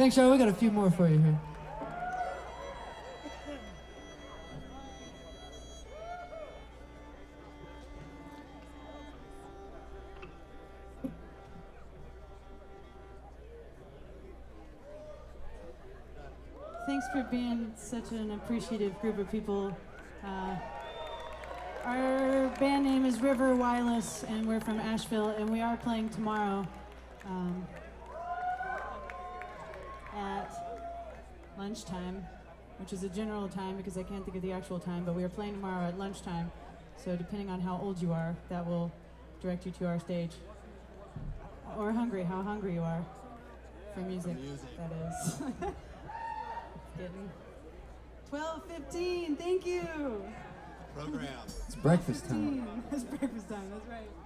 Thanks, Charlie. We got a few more for you here. Thanks for being such an appreciative group of people. Our band name is River Wireless, and we're from Asheville, and we are playing tomorrow at lunchtime, which is a general time because I can't think of the actual time, but we are playing tomorrow at lunchtime. So depending on how old you are, that will direct you to our stage. Or hungry, how hungry you are for music, that is. Getting 12:15, thank you. Program. It's breakfast time. It's breakfast time, that's right.